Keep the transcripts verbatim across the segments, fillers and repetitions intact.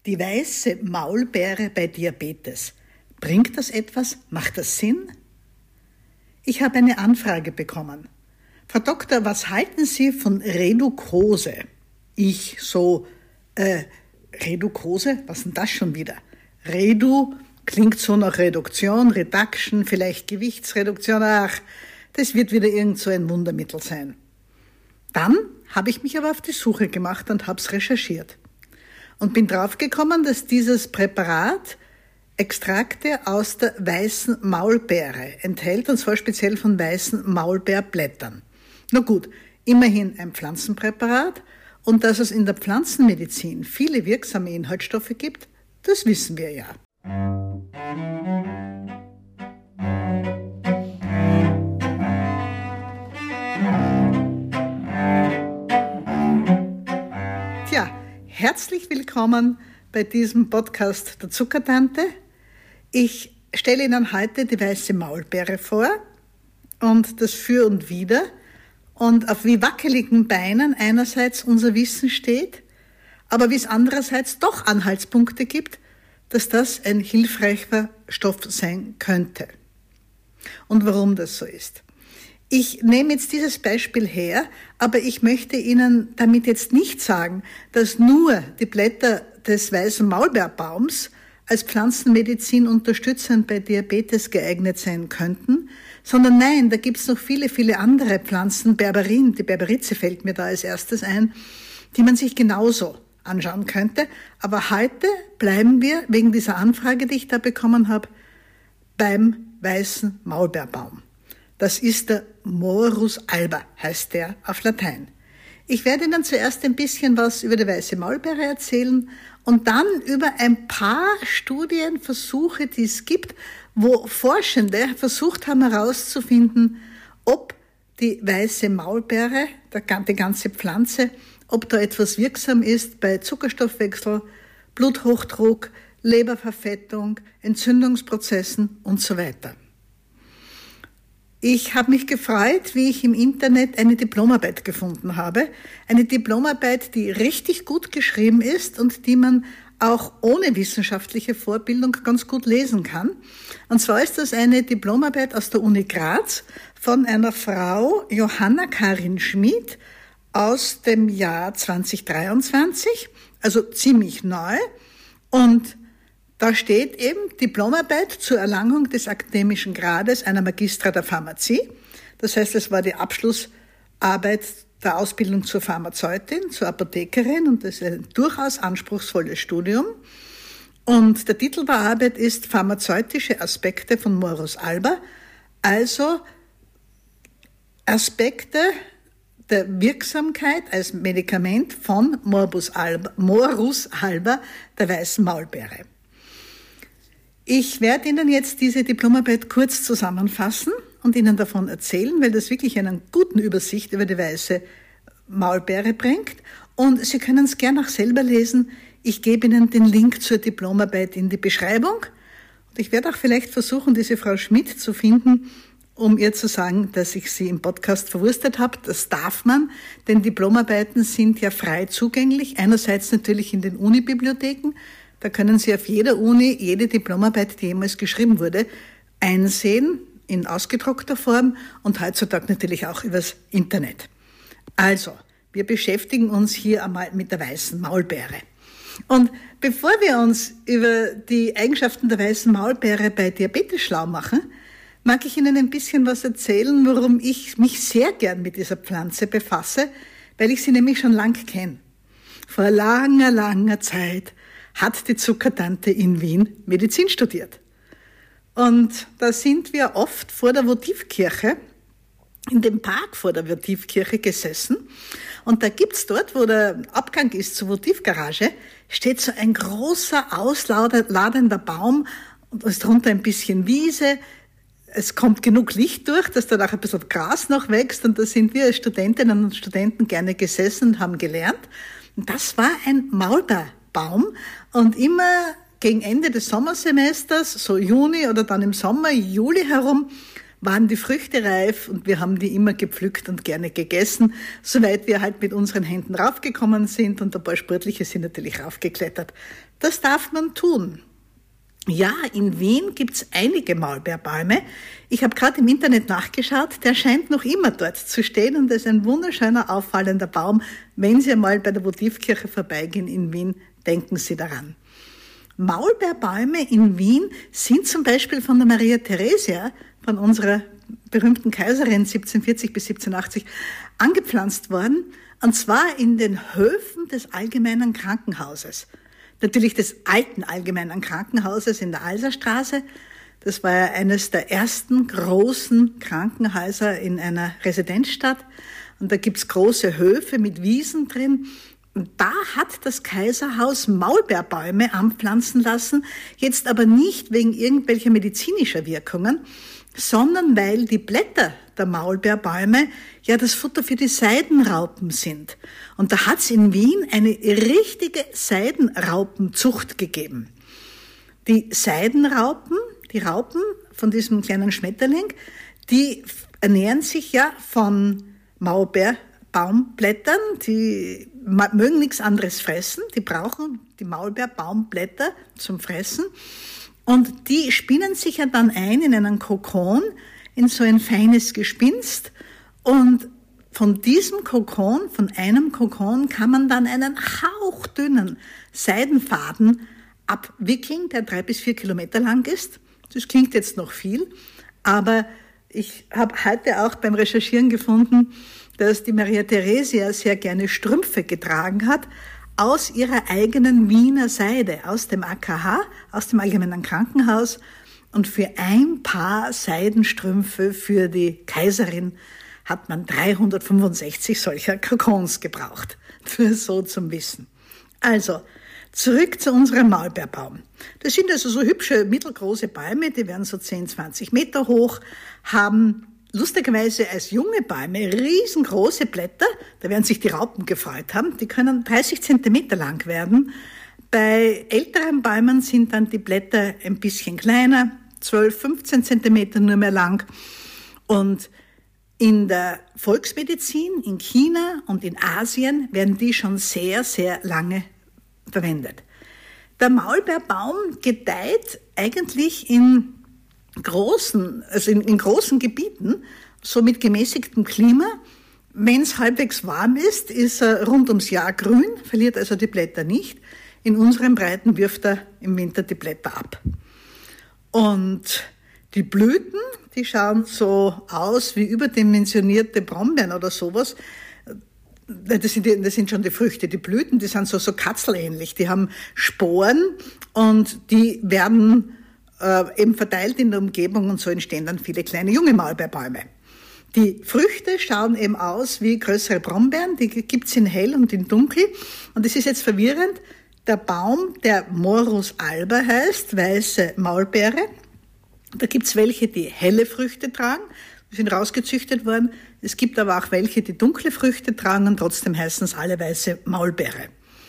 Die weiße Maulbeere bei Diabetes. Bringt das etwas? Macht das Sinn? Ich habe eine Anfrage bekommen. Frau Doktor, was halten Sie von Redukose? Ich so, äh, Redukose? Was ist denn das schon wieder? Redu klingt so nach Reduktion, Reduction, vielleicht Gewichtsreduktion. Ach, das wird wieder irgend so ein Wundermittel sein. Dann habe ich mich aber auf die Suche gemacht und habe es recherchiert. Und bin draufgekommen, dass dieses Präparat Extrakte aus der weißen Maulbeere enthält, und zwar speziell von weißen Maulbeerblättern. Na gut, immerhin ein Pflanzenpräparat, und dass es in der Pflanzenmedizin viele wirksame Inhaltsstoffe gibt, das wissen wir ja. Tja, herzlich willkommen bei diesem Podcast der Zuckertante. Ich stelle Ihnen heute die weiße Maulbeere vor und das Für und Wider und auf wie wackeligen Beinen einerseits unser Wissen steht, aber wie es andererseits doch Anhaltspunkte gibt, dass das ein hilfreicher Stoff sein könnte. Und warum das so ist. Ich nehme jetzt dieses Beispiel her, aber ich möchte Ihnen damit jetzt nicht sagen, dass nur die Blätter des weißen Maulbeerbaums als Pflanzenmedizin unterstützend bei Diabetes geeignet sein könnten, sondern nein, da gibt es noch viele, viele andere Pflanzen, Berberin, die Berberize fällt mir da als erstes ein, die man sich genauso anschauen könnte. Aber heute bleiben wir, wegen dieser Anfrage, die ich da bekommen habe, beim weißen Maulbeerbaum. Das ist der Morus alba, heißt der auf Latein. Ich werde Ihnen zuerst ein bisschen was über die weiße Maulbeere erzählen und dann über ein paar Studienversuche, die es gibt, wo Forschende versucht haben herauszufinden, ob die weiße Maulbeere, die ganze Pflanze, ob da etwas wirksam ist bei Zuckerstoffwechsel, Bluthochdruck, Leberverfettung, Entzündungsprozessen und so weiter. Ich habe mich gefreut, wie ich im Internet eine Diplomarbeit gefunden habe. Eine Diplomarbeit, die richtig gut geschrieben ist und die man auch ohne wissenschaftliche Vorbildung ganz gut lesen kann. Und zwar ist das eine Diplomarbeit aus der Uni Graz von einer Frau, Johanna Karin Schmid, aus dem Jahr zwanzig dreiundzwanzig, also ziemlich neu. Und da steht eben Diplomarbeit zur Erlangung des akademischen Grades einer Magistra der Pharmazie. Das heißt, es war die Abschlussarbeit der Ausbildung zur Pharmazeutin, zur Apothekerin, und das ist ein durchaus anspruchsvolles Studium. Und der Titel der Arbeit ist Pharmazeutische Aspekte von Morus alba, also Aspekte der Wirksamkeit als Medikament von Morus alba, Morus alba, der weißen Maulbeere. Ich werde Ihnen jetzt diese Diplomarbeit kurz zusammenfassen und Ihnen davon erzählen, weil das wirklich einen guten Übersicht über die weiße Maulbeere bringt. Und Sie können es gerne auch selber lesen. Ich gebe Ihnen den Link zur Diplomarbeit in die Beschreibung. Und ich werde auch vielleicht versuchen, diese Frau Schmidt zu finden, um ihr zu sagen, dass ich sie im Podcast verwurstet habe. Das darf man, denn Diplomarbeiten sind ja frei zugänglich. Einerseits natürlich in den Unibibliotheken. Da können Sie auf jeder Uni jede Diplomarbeit, die jemals geschrieben wurde, einsehen in ausgedruckter Form und heutzutage natürlich auch übers Internet. Also, wir beschäftigen uns hier einmal mit der weißen Maulbeere. Und bevor wir uns über die Eigenschaften der weißen Maulbeere bei Diabetes schlau machen, mag ich Ihnen ein bisschen was erzählen, warum ich mich sehr gern mit dieser Pflanze befasse, weil ich sie nämlich schon lang kenne. Vor langer, langer Zeit hat die Zuckertante in Wien Medizin studiert. Und da sind wir oft vor der Votivkirche, in dem Park vor der Votivkirche gesessen. Und da gibt's dort, wo der Abgang ist zur Votivgarage, steht so ein großer, ausladender Baum und ist drunter ein bisschen Wiese. Es kommt genug Licht durch, dass da auch ein bisschen Gras noch wächst. Und da sind wir als Studentinnen und Studenten gerne gesessen und haben gelernt. Und das war ein Maulbeerbaum. Und immer gegen Ende des Sommersemesters, so Juni oder dann im Sommer, Juli herum, waren die Früchte reif und wir haben die immer gepflückt und gerne gegessen, soweit wir halt mit unseren Händen raufgekommen sind und ein paar Sportliche sind natürlich raufgeklettert. Das darf man tun. Ja, in Wien gibt's einige Maulbeerbäume. Ich habe gerade im Internet nachgeschaut, der scheint noch immer dort zu stehen und das ist ein wunderschöner, auffallender Baum. Wenn Sie einmal bei der Votivkirche vorbeigehen in Wien, denken Sie daran. Maulbeerbäume in Wien sind zum Beispiel von der Maria Theresia, von unserer berühmten Kaiserin siebzehnhundertvierzig bis siebzehnhundertachtzig, angepflanzt worden, und zwar in den Höfen des Allgemeinen Krankenhauses. Natürlich des alten Allgemeinen Krankenhauses in der Alserstraße. Das war ja eines der ersten großen Krankenhäuser in einer Residenzstadt. Und da gibt's große Höfe mit Wiesen drin. Und da hat das Kaiserhaus Maulbeerbäume anpflanzen lassen, jetzt aber nicht wegen irgendwelcher medizinischer Wirkungen, sondern weil die Blätter der Maulbeerbäume ja das Futter für die Seidenraupen sind. Und da hat's in Wien eine richtige Seidenraupenzucht gegeben. Die Seidenraupen, die Raupen von diesem kleinen Schmetterling, die ernähren sich ja von Maulbeerbaumblättern, die mögen nichts anderes fressen, die brauchen die Maulbeerbaumblätter zum Fressen. Und die spinnen sich ja dann ein in einen Kokon, in so ein feines Gespinst. Und von diesem Kokon, von einem Kokon, kann man dann einen hauchdünnen Seidenfaden abwickeln, der drei bis vier Kilometer lang ist. Das klingt jetzt noch viel, aber ich habe heute auch beim Recherchieren gefunden, dass die Maria Theresia sehr gerne Strümpfe getragen hat, aus ihrer eigenen Wiener Seide, aus dem A K H, aus dem Allgemeinen Krankenhaus. Und für ein Paar Seidenstrümpfe für die Kaiserin hat man dreihundertfünfundsechzig solcher Kokons gebraucht. Für so zum Wissen. Also, zurück zu unserem Maulbeerbaum. Das sind also so hübsche, mittelgroße Bäume, die werden so zehn, zwanzig Meter hoch, haben lustigerweise als junge Bäume riesengroße Blätter, da werden sich die Raupen gefreut haben, die können dreißig Zentimeter lang werden. Bei älteren Bäumen sind dann die Blätter ein bisschen kleiner, zwölf, fünfzehn Zentimeter nur mehr lang. Und in der Volksmedizin, in China und in Asien werden die schon sehr, sehr lange verwendet. Der Maulbeerbaum gedeiht eigentlich in großen, also in, in großen Gebieten, so mit gemäßigtem Klima. Wenn es halbwegs warm ist, ist er rund ums Jahr grün, verliert also die Blätter nicht. In unseren Breiten wirft er im Winter die Blätter ab. Und die Blüten, die schauen so aus wie überdimensionierte Brombeeren oder sowas. Das sind, die, das sind schon die Früchte. Die Blüten, die sind so, so katzelähnlich. Die haben Sporen und die werden äh, eben verteilt in der Umgebung und so entstehen dann viele kleine junge Maulbeerbäume. Die Früchte schauen eben aus wie größere Brombeeren. Die gibt's in hell und in dunkel. Und es ist jetzt verwirrend. Der Baum, der Morus alba heißt, weiße Maulbeere. Da gibt's welche, die helle Früchte tragen, die sind rausgezüchtet worden. Es gibt aber auch welche, die dunkle Früchte tragen und trotzdem heißen es alle weiße Maulbeere.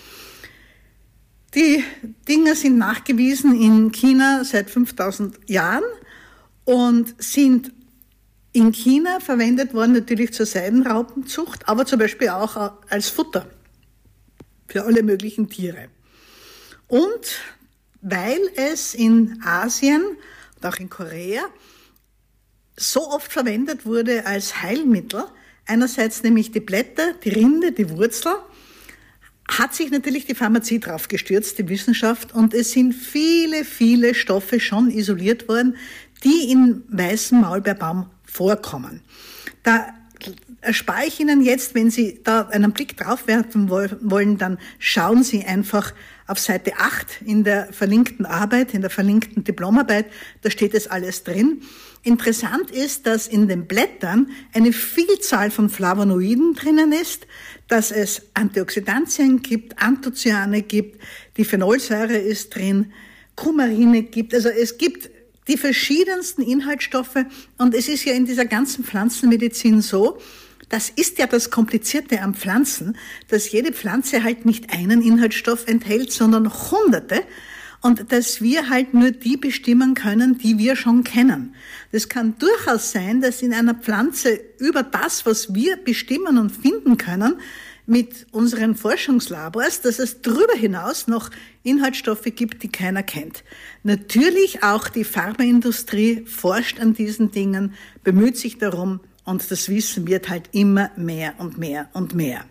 Die Dinger sind nachgewiesen in China seit fünftausend Jahren und sind in China verwendet worden natürlich zur Seidenraupenzucht, aber zum Beispiel auch als Futter für alle möglichen Tiere. Und weil es in Asien und auch in Korea so oft verwendet wurde als Heilmittel, einerseits nämlich die Blätter, die Rinde, die Wurzel, hat sich natürlich die Pharmazie drauf gestürzt, die Wissenschaft, und es sind viele, viele Stoffe schon isoliert worden, die in weißem Maulbeerbaum vorkommen. Da erspare ich Ihnen jetzt, wenn Sie da einen Blick drauf werfen wollen, dann schauen Sie einfach auf Seite acht in der verlinkten Arbeit, in der verlinkten Diplomarbeit, da steht es alles drin. Interessant ist, dass in den Blättern eine Vielzahl von Flavonoiden drinnen ist, dass es Antioxidantien gibt, Anthocyane gibt, die Phenolsäure ist drin, Coumarine gibt, also es gibt die verschiedensten Inhaltsstoffe, und es ist ja in dieser ganzen Pflanzenmedizin so, das ist ja das Komplizierte am Pflanzen, dass jede Pflanze halt nicht einen Inhaltsstoff enthält, sondern hunderte. und dass wir halt nur die bestimmen können, die wir schon kennen. Das kann durchaus sein, dass in einer Pflanze über das, was wir bestimmen und finden können, mit unseren Forschungslabors, dass es darüber hinaus noch Inhaltsstoffe gibt, die keiner kennt. Natürlich auch die Pharmaindustrie forscht an diesen Dingen, bemüht sich darum, und das Wissen wird halt immer mehr und mehr und mehr.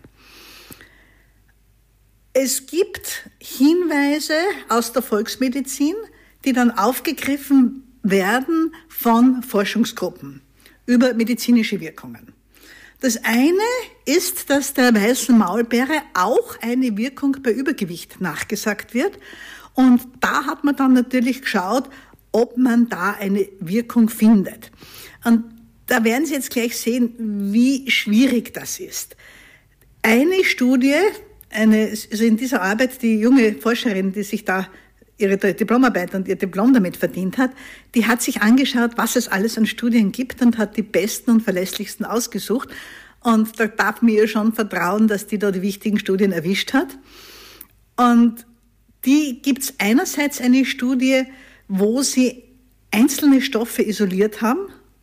Es gibt Hinweise aus der Volksmedizin, die dann aufgegriffen werden von Forschungsgruppen über medizinische Wirkungen. Das eine ist, dass der weißen Maulbeere auch eine Wirkung bei Übergewicht nachgesagt wird. Und da hat man dann natürlich geschaut, ob man da eine Wirkung findet. Und da werden Sie jetzt gleich sehen, wie schwierig das ist. Eine Studie, eine, also in dieser Arbeit, die junge Forscherin, die sich da ihre Diplomarbeit und ihr Diplom damit verdient hat, die hat sich angeschaut, was es alles an Studien gibt und hat die besten und verlässlichsten ausgesucht. Und da darf mir ihr schon vertrauen, dass die da die wichtigen Studien erwischt hat. Und die gibt's einerseits eine Studie, wo sie einzelne Stoffe isoliert haben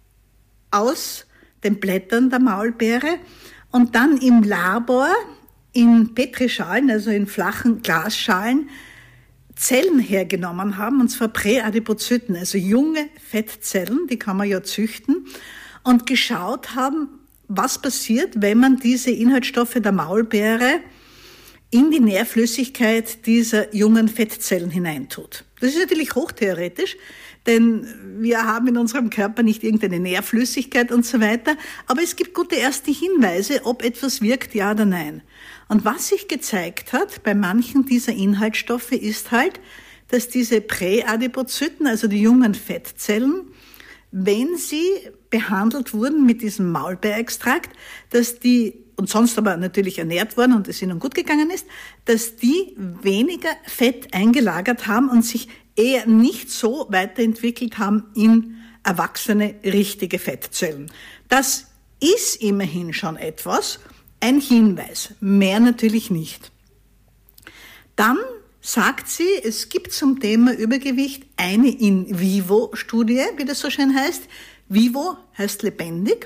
aus den Blättern der Maulbeere und dann im Labor in Petrischalen, also in flachen Glasschalen, Zellen hergenommen haben, und zwar Präadipozyten, also junge Fettzellen, die kann man ja züchten, und geschaut haben, was passiert, wenn man diese Inhaltsstoffe der Maulbeere in die Nährflüssigkeit dieser jungen Fettzellen hineintut. Das ist natürlich hochtheoretisch, denn wir haben in unserem Körper nicht irgendeine Nährflüssigkeit und so weiter, aber es gibt gute erste Hinweise, ob etwas wirkt, ja oder nein. Und was sich gezeigt hat bei manchen dieser Inhaltsstoffe ist halt, dass diese Präadipozyten, also die jungen Fettzellen, wenn sie behandelt wurden mit diesem Maulbeerextrakt, dass die, und sonst aber natürlich ernährt wurden und es ihnen gut gegangen ist, dass die weniger Fett eingelagert haben und sich eher nicht so weiterentwickelt haben in erwachsene, richtige Fettzellen. Das ist immerhin schon etwas, ein Hinweis, mehr natürlich nicht. Dann sagt sie, es gibt zum Thema Übergewicht eine In-vivo-Studie, wie das so schön heißt. Vivo heißt lebendig.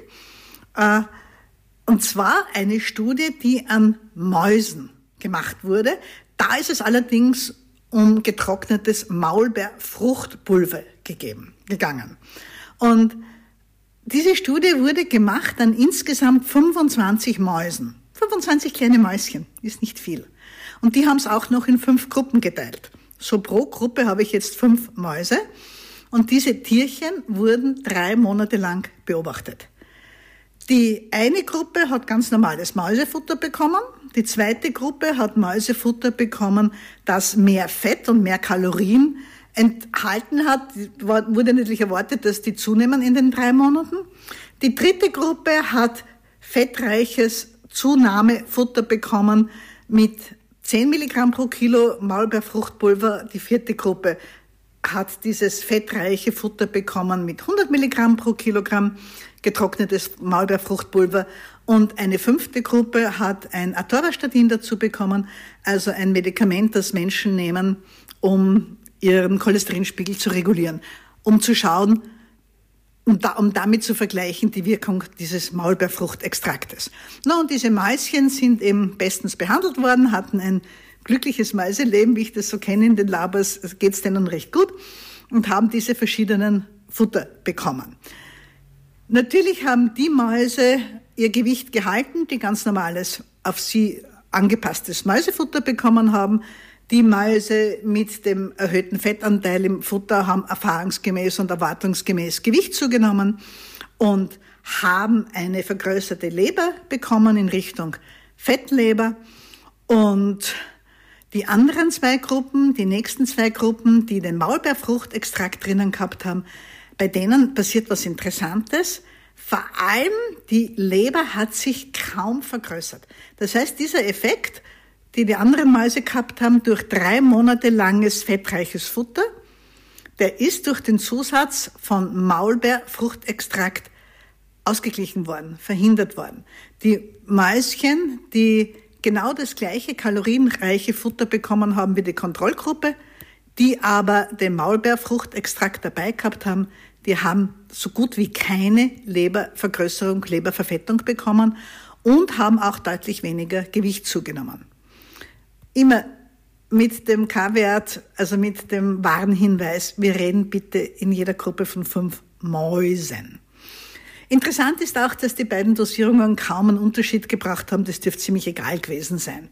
Und zwar eine Studie, die an Mäusen gemacht wurde. Da ist es allerdings um getrocknetes Maulbeerfruchtpulver gegeben, gegangen. Und diese Studie wurde gemacht an insgesamt fünfundzwanzig Mäusen. fünfundzwanzig kleine Mäuschen, ist nicht viel. Und die haben es auch noch in fünf Gruppen geteilt. So pro Gruppe habe ich jetzt fünf Mäuse. Und diese Tierchen wurden drei Monate lang beobachtet. Die eine Gruppe hat ganz normales Mäusefutter bekommen. Die zweite Gruppe hat Mäusefutter bekommen, das mehr Fett und mehr Kalorien enthalten hat. Wurde natürlich erwartet, dass die zunehmen in den drei Monaten. Die dritte Gruppe hat fettreiches Zunahmefutter bekommen mit zehn Milligramm pro Kilo Maulbeerfruchtpulver. Die vierte Gruppe hat dieses fettreiche Futter bekommen mit hundert Milligramm pro Kilogramm getrocknetes Maulbeerfruchtpulver. Und eine fünfte Gruppe hat ein Atorvastatin dazu bekommen, also ein Medikament, das Menschen nehmen, um ihren Cholesterinspiegel zu regulieren, um zu schauen, um, da, um damit zu vergleichen die Wirkung dieses Maulbeerfruchtextraktes. Na, und diese Mäuschen sind eben bestens behandelt worden, hatten ein glückliches Mäuseleben, wie ich das so kenne in den Labors, geht's denen recht gut, und haben diese verschiedenen Futter bekommen. Natürlich haben die Mäuse ihr Gewicht gehalten, die ganz normales, auf sie angepasstes Mäusefutter bekommen haben. Die Mäuse mit dem erhöhten Fettanteil im Futter haben erfahrungsgemäß und erwartungsgemäß Gewicht zugenommen und haben eine vergrößerte Leber bekommen in Richtung Fettleber. Und die anderen zwei Gruppen, die nächsten zwei Gruppen, die den Maulbeerfruchtextrakt drinnen gehabt haben, bei denen passiert was Interessantes. Vor allem die Leber hat sich kaum vergrößert. Das heißt, dieser Effekt, die die anderen Mäuse gehabt haben, durch drei Monate langes fettreiches Futter, der ist durch den Zusatz von Maulbeerfruchtextrakt ausgeglichen worden, verhindert worden. Die Mäuschen, die genau das gleiche kalorienreiche Futter bekommen haben wie die Kontrollgruppe, die aber den Maulbeerfruchtextrakt dabei gehabt haben, die haben so gut wie keine Lebervergrößerung, Leberverfettung bekommen und haben auch deutlich weniger Gewicht zugenommen. Immer mit dem K-Wert, also mit dem Warnhinweis, wir reden bitte in jeder Gruppe von fünf Mäusen. Interessant ist auch, dass die beiden Dosierungen kaum einen Unterschied gebracht haben, das dürfte ziemlich egal gewesen sein.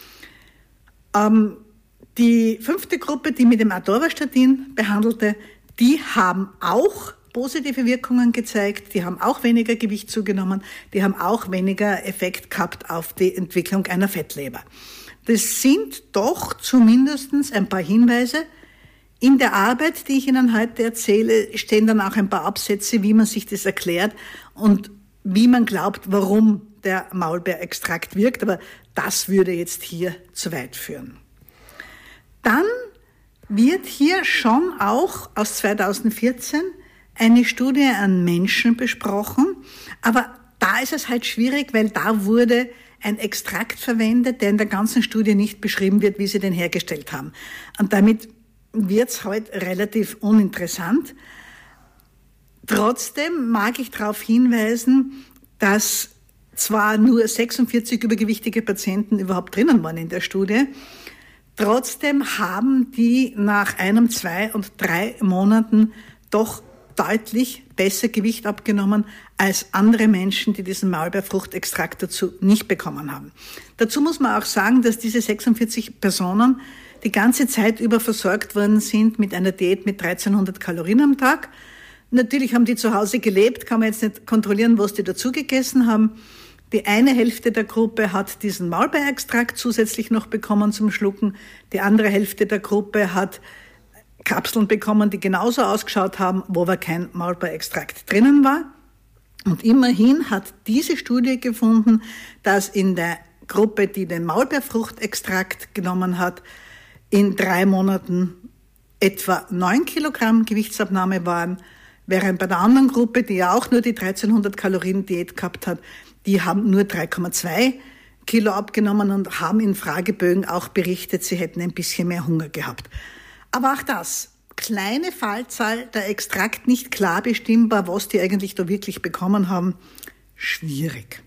Ähm, die fünfte Gruppe, die mit dem Atorvastatin behandelte, die haben auch positive Wirkungen gezeigt, die haben auch weniger Gewicht zugenommen, die haben auch weniger Effekt gehabt auf die Entwicklung einer Fettleber. Das sind doch zumindest ein paar Hinweise. In der Arbeit, die ich Ihnen heute erzähle, stehen dann auch ein paar Absätze, wie man sich das erklärt und wie man glaubt, warum der Maulbeerextrakt wirkt. Aber das würde jetzt hier zu weit führen. Dann wird hier schon auch aus zweitausendvierzehn eine Studie an Menschen besprochen. Aber da ist es halt schwierig, weil da wurde ein Extrakt verwendet, der in der ganzen Studie nicht beschrieben wird, wie sie den hergestellt haben. Und damit wird's heute relativ uninteressant. Trotzdem mag ich darauf hinweisen, dass zwar nur sechsundvierzig übergewichtige Patienten überhaupt drinnen waren in der Studie, trotzdem haben die nach einem, zwei und drei Monaten doch deutlich besser Gewicht abgenommen als andere Menschen, die diesen Maulbeerfruchtextrakt dazu nicht bekommen haben. Dazu muss man auch sagen, dass diese sechsundvierzig Personen die ganze Zeit über versorgt worden sind mit einer Diät mit dreizehnhundert Kalorien am Tag. Natürlich haben die zu Hause gelebt, kann man jetzt nicht kontrollieren, was die dazu gegessen haben. Die eine Hälfte der Gruppe hat diesen Maulbeerextrakt zusätzlich noch bekommen zum Schlucken. Die andere Hälfte der Gruppe hat Kapseln bekommen, die genauso ausgeschaut haben, wo aber kein Maulbeerextrakt drinnen war. Und immerhin hat diese Studie gefunden, dass in der Gruppe, die den Maulbeerfruchtextrakt genommen hat, in drei Monaten etwa neun Kilogramm Gewichtsabnahme waren, während bei der anderen Gruppe, die ja auch nur die dreizehnhundert Kalorien Diät gehabt hat, die haben nur drei Komma zwei Kilo abgenommen und haben in Fragebögen auch berichtet, sie hätten ein bisschen mehr Hunger gehabt. Aber auch das, kleine Fallzahl, der Extrakt nicht klar bestimmbar, was die eigentlich da wirklich bekommen haben, schwierig.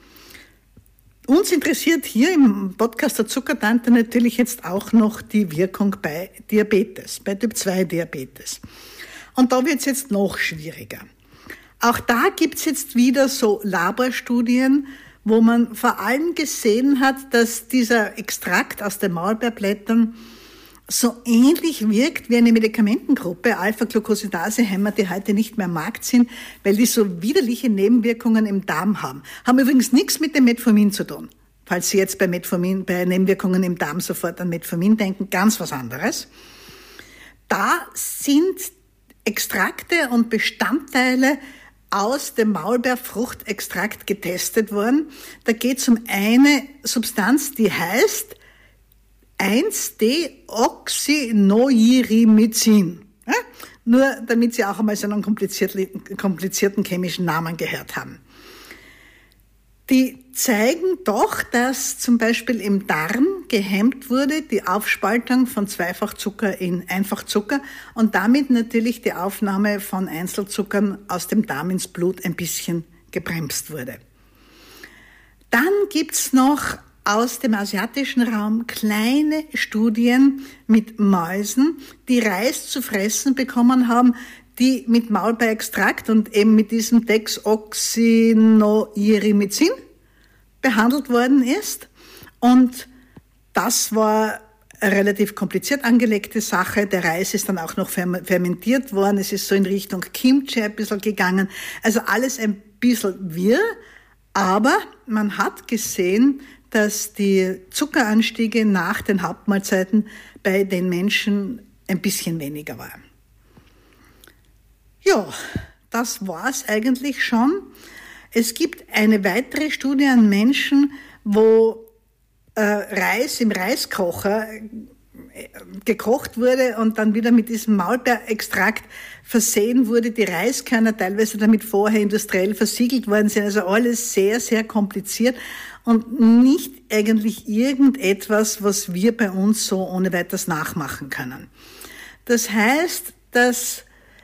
Uns interessiert hier im Podcast der Zuckertante natürlich jetzt auch noch die Wirkung bei Diabetes, bei Typ zwei Diabetes. Und da wird es jetzt noch schwieriger. Auch da gibt es jetzt wieder so Laborstudien, wo man vor allem gesehen hat, dass dieser Extrakt aus den Maulbeerblättern so ähnlich wirkt wie eine Medikamentengruppe, Alpha-Glucosidase-Hämmer, die heute nicht mehr am Markt sind, weil die so widerliche Nebenwirkungen im Darm haben. Haben übrigens nichts mit dem Metformin zu tun. Falls Sie jetzt bei Metformin, bei Nebenwirkungen im Darm sofort an Metformin denken, ganz was anderes. Da sind Extrakte und Bestandteile aus dem Maulbeerfruchtextrakt getestet worden. Da geht es um eine Substanz, die heißt eins D-Oxynoirimycin. Ja? Nur damit Sie auch einmal so einen komplizierten, komplizierten chemischen Namen gehört haben. Die zeigen doch, dass zum Beispiel im Darm gehemmt wurde die Aufspaltung von Zweifachzucker in Einfachzucker und damit natürlich die Aufnahme von Einzelzuckern aus dem Darm ins Blut ein bisschen gebremst wurde. Dann gibt's noch aus dem asiatischen Raum kleine Studien mit Mäusen, die Reis zu fressen bekommen haben, die mit Maulbeerextrakt und eben mit diesem Desoxynoirimycin behandelt worden ist. Und das war eine relativ kompliziert angelegte Sache. Der Reis ist dann auch noch fermentiert worden. Es ist so in Richtung Kimchi ein bisschen gegangen. Also alles ein bisschen wirr, aber man hat gesehen, dass die Zuckeranstiege nach den Hauptmahlzeiten bei den Menschen ein bisschen weniger waren. Ja, das war's eigentlich schon. Es gibt eine weitere Studie an Menschen, wo äh, Reis im Reiskocher gekocht wurde und dann wieder mit diesem Maulbeerextrakt versehen wurde, die Reiskörner teilweise damit vorher industriell versiegelt worden sind, also alles sehr, sehr kompliziert und nicht eigentlich irgendetwas, was wir bei uns so ohne weiteres nachmachen können. Das heißt, dass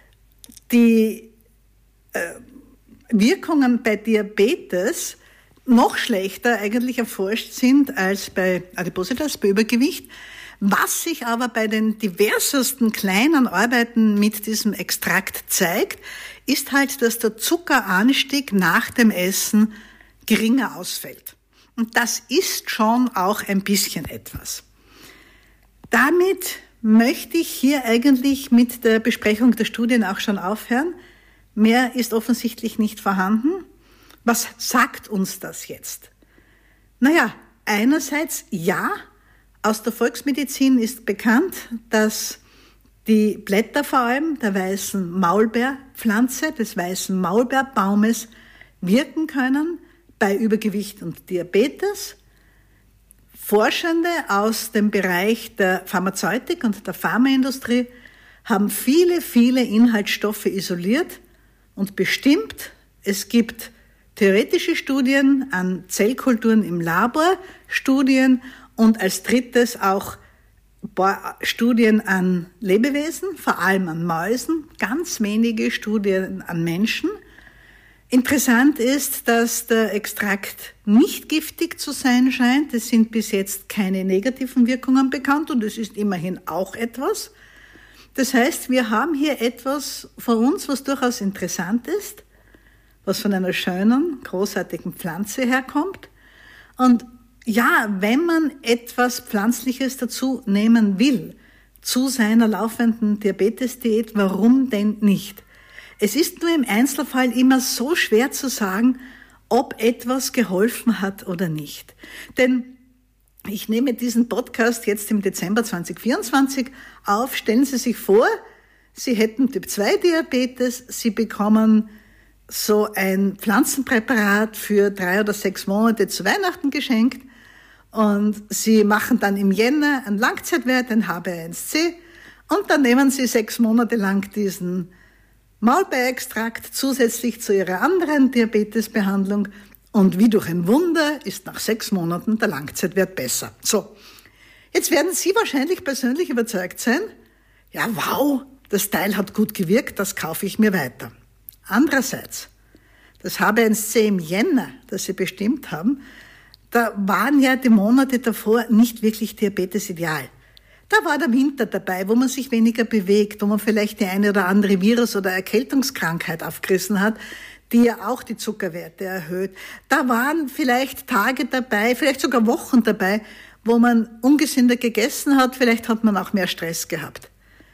die äh, Wirkungen bei Diabetes noch schlechter eigentlich erforscht sind als bei Adipositas, bei Übergewicht. Was sich aber bei den diversesten kleinen Arbeiten mit diesem Extrakt zeigt, ist halt, dass der Zuckeranstieg nach dem Essen geringer ausfällt. Und das ist schon auch ein bisschen etwas. Damit möchte ich hier eigentlich mit der Besprechung der Studien auch schon aufhören. Mehr ist offensichtlich nicht vorhanden. Was sagt uns das jetzt? Naja, einerseits ja, aus der Volksmedizin ist bekannt, dass die Blätter vor allem der weißen Maulbeerpflanze, des weißen Maulbeerbaumes wirken können bei Übergewicht und Diabetes. Forschende aus dem Bereich der Pharmazeutik und der Pharmaindustrie haben viele, viele Inhaltsstoffe isoliert und bestimmt. Es gibt theoretische Studien an Zellkulturen im Labor, Studien und als drittes auch Studien an Lebewesen, vor allem an Mäusen, ganz wenige Studien an Menschen. Interessant ist, dass der Extrakt nicht giftig zu sein scheint. Es sind bis jetzt keine negativen Wirkungen bekannt und es ist immerhin auch etwas. Das heißt, wir haben hier etwas vor uns, was durchaus interessant ist, was von einer schönen, großartigen Pflanze herkommt. Und ja, wenn man etwas Pflanzliches dazu nehmen will, zu seiner laufenden Diabetesdiät, warum denn nicht? Es ist nur im Einzelfall immer so schwer zu sagen, ob etwas geholfen hat oder nicht. Denn ich nehme diesen Podcast jetzt im Dezember zwanzig vierundzwanzig auf. Stellen Sie sich vor, Sie hätten Typ zwei Diabetes, Sie bekommen so ein Pflanzenpräparat für drei oder sechs Monate zu Weihnachten geschenkt und Sie machen dann im Jänner einen Langzeitwert, ein H b A eins C und dann nehmen Sie sechs Monate lang diesen Maulbeerextrakt zusätzlich zu Ihrer anderen Diabetesbehandlung und wie durch ein Wunder ist nach sechs Monaten der Langzeitwert besser. So, jetzt werden Sie wahrscheinlich persönlich überzeugt sein, ja wow, das Teil hat gut gewirkt, das kaufe ich mir weiter. Andererseits, das H b A eins C im Jänner, das Sie bestimmt haben, da waren ja die Monate davor nicht wirklich Diabetes ideal. Da war der Winter dabei, wo man sich weniger bewegt, wo man vielleicht die eine oder andere Virus- oder Erkältungskrankheit aufgerissen hat, die ja auch die Zuckerwerte erhöht. Da waren vielleicht Tage dabei, vielleicht sogar Wochen dabei, wo man ungesünder gegessen hat, vielleicht hat man auch mehr Stress gehabt.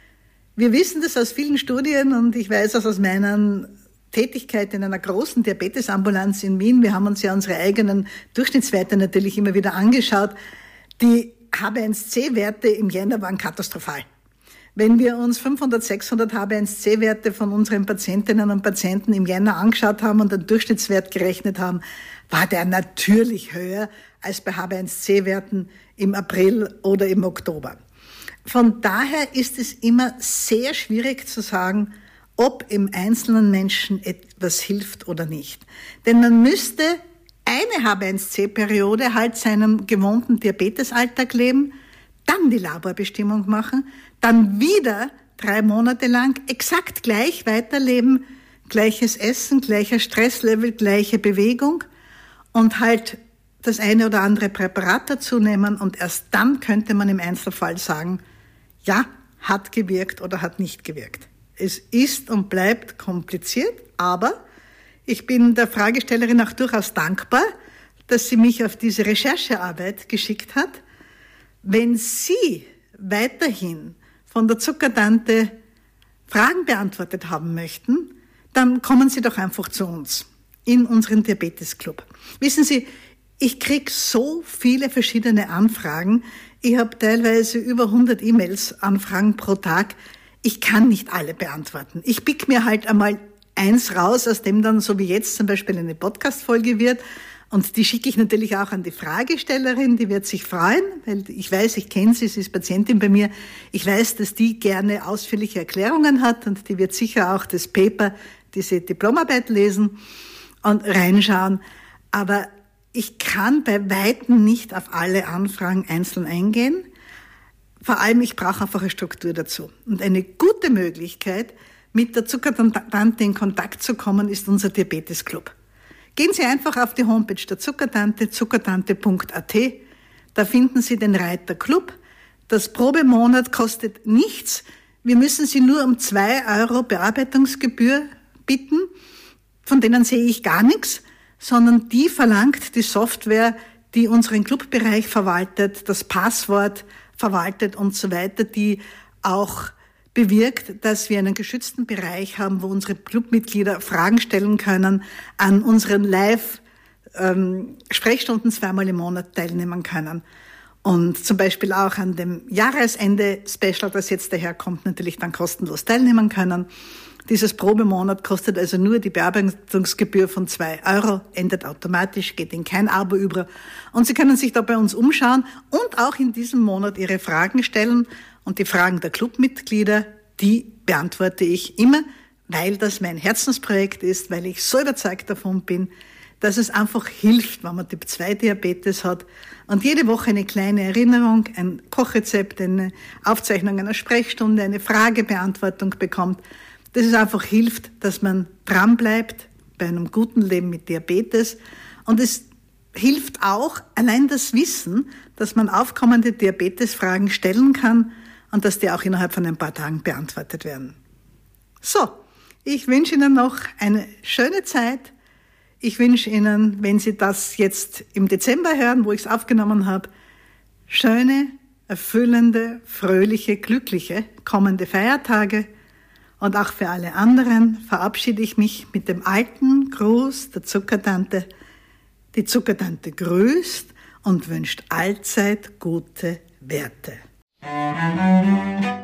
Wir wissen das aus vielen Studien und ich weiß das aus meiner Tätigkeit in einer großen Diabetesambulanz in Wien. Wir haben uns ja unsere eigenen Durchschnittswerte natürlich immer wieder angeschaut. Die H b A eins C Werte im Jänner waren katastrophal. Wenn wir uns fünfhundert, sechshundert H b A eins C Werte von unseren Patientinnen und Patienten im Jänner angeschaut haben und den Durchschnittswert gerechnet haben, war der natürlich höher als bei H b A eins C Werten im April oder im Oktober. Von daher ist es immer sehr schwierig zu sagen, ob im einzelnen Menschen etwas hilft oder nicht. Denn man müsste eine H b A eins C Periode halt seinem gewohnten Diabetesalltag leben, dann die Laborbestimmung machen, dann wieder drei Monate lang exakt gleich weiterleben, gleiches Essen, gleicher Stresslevel, gleiche Bewegung und halt das eine oder andere Präparat dazu nehmen und erst dann könnte man im Einzelfall sagen, ja, hat gewirkt oder hat nicht gewirkt. Es ist und bleibt kompliziert, aber ich bin der Fragestellerin auch durchaus dankbar, dass sie mich auf diese Recherchearbeit geschickt hat. Wenn Sie weiterhin von der Zuckertante Fragen beantwortet haben möchten, dann kommen Sie doch einfach zu uns in unseren Diabetesclub. Wissen Sie, ich kriege so viele verschiedene Anfragen. Ich habe teilweise über hundert E-Mails, Anfragen pro Tag. Ich kann nicht alle beantworten. Ich pick mir halt einmal eins raus, aus dem dann so wie jetzt zum Beispiel eine Podcast-Folge wird. Und die schicke ich natürlich auch an die Fragestellerin, die wird sich freuen, weil ich weiß, ich kenne sie, sie ist Patientin bei mir. Ich weiß, dass die gerne ausführliche Erklärungen hat und die wird sicher auch das Paper, diese Diplomarbeit lesen und reinschauen. Aber ich kann bei Weitem nicht auf alle Anfragen einzeln eingehen. Vor allem, ich brauche einfach eine Struktur dazu. Und eine gute Möglichkeit, mit der Zuckertante in Kontakt zu kommen, ist unser Diabetes-Club. Gehen Sie einfach auf die Homepage der Zuckertante, zuckertante punkt a t. Da finden Sie den Reiter Club. Das Probemonat kostet nichts. Wir müssen Sie nur um zwei Euro Bearbeitungsgebühr bitten. Von denen sehe ich gar nichts, sondern die verlangt die Software, die unseren Clubbereich verwaltet, das Passwort verwaltet und so weiter, die auch bewirkt, dass wir einen geschützten Bereich haben, wo unsere Clubmitglieder Fragen stellen können, an unseren Live-Sprechstunden zweimal im Monat teilnehmen können. Und zum Beispiel auch an dem Jahresende-Special, das jetzt daherkommt, natürlich dann kostenlos teilnehmen können. Dieses Probemonat kostet also nur die Bearbeitungsgebühr von zwei Euro, endet automatisch, geht in kein Abo über. Und Sie können sich da bei uns umschauen und auch in diesem Monat Ihre Fragen stellen. Und die Fragen der Clubmitglieder, die beantworte ich immer, weil das mein Herzensprojekt ist, weil ich so überzeugt davon bin, dass es einfach hilft, wenn man Typ zwei Diabetes hat und jede Woche eine kleine Erinnerung, ein Kochrezept, eine Aufzeichnung einer Sprechstunde, eine Fragebeantwortung bekommt. Dass es einfach hilft, dass man dranbleibt bei einem guten Leben mit Diabetes. Und es hilft auch allein das Wissen, dass man aufkommende Diabetesfragen stellen kann und dass die auch innerhalb von ein paar Tagen beantwortet werden. So, ich wünsche Ihnen noch eine schöne Zeit. Ich wünsche Ihnen, wenn Sie das jetzt im Dezember hören, wo ich es aufgenommen habe, schöne, erfüllende, fröhliche, glückliche kommende Feiertage. Und auch für alle anderen verabschiede ich mich mit dem alten Gruß der Zuckertante. Die Zuckertante grüßt und wünscht allzeit gute Werte.